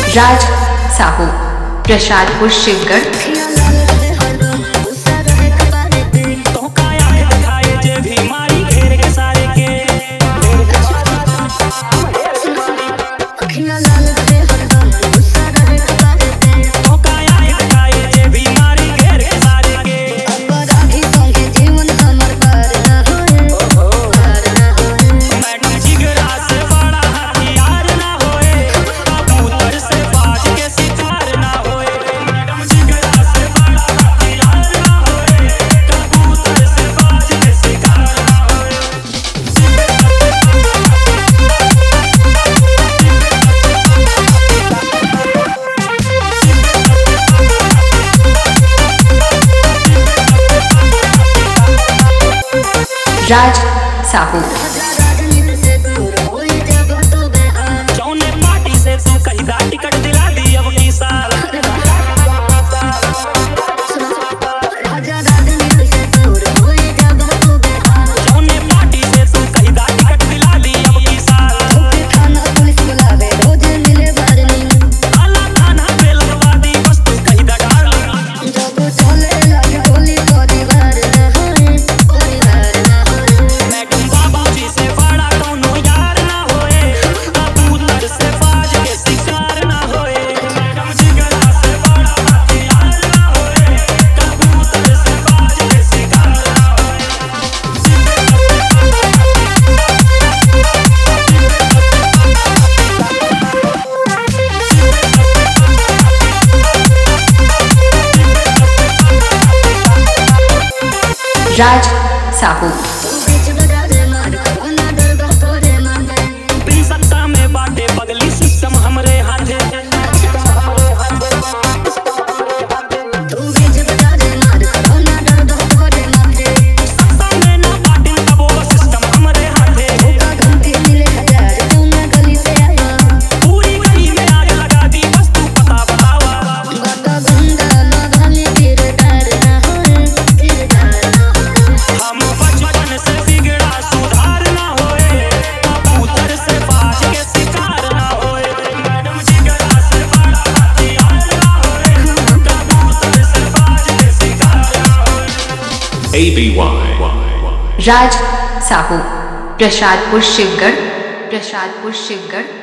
राज Sahu Prasadpur Shivgarh. Raj Sahu party से तू कहीं दा टिकट दिला दी अब की साल पार्टी से तू कहीं दा टिकट दिला दी अब की साल आला थाना पे लगवा दी बस तू कहीं दा डार्लिंग मैडम बाबूजी से बड़ा कोनो यार ना होए कबूतर से बाज के शिकार ना होए मैडम जिगरा से बड़ा हथियार ना होए कबूतर से बाज के शिकार ना होए राज साहू बिन सत्ता में बाटे बगली सिस्टम हमरे हाथे सत्ता में ना बाटे तब वो सिस्टम हमरे हाथे पूरी गली में आग लगा दी बस तू पता बतावा हम बचपन से बिगड़ा सुधार ना होए कबूतर से बाज के शिकार ना होए मैडम जिगरा से बड़ा हथियार ना होए कबूतर से बाज के शिकार ना होए। ABY. राज साहू प्रसादपुर शिवगढ़।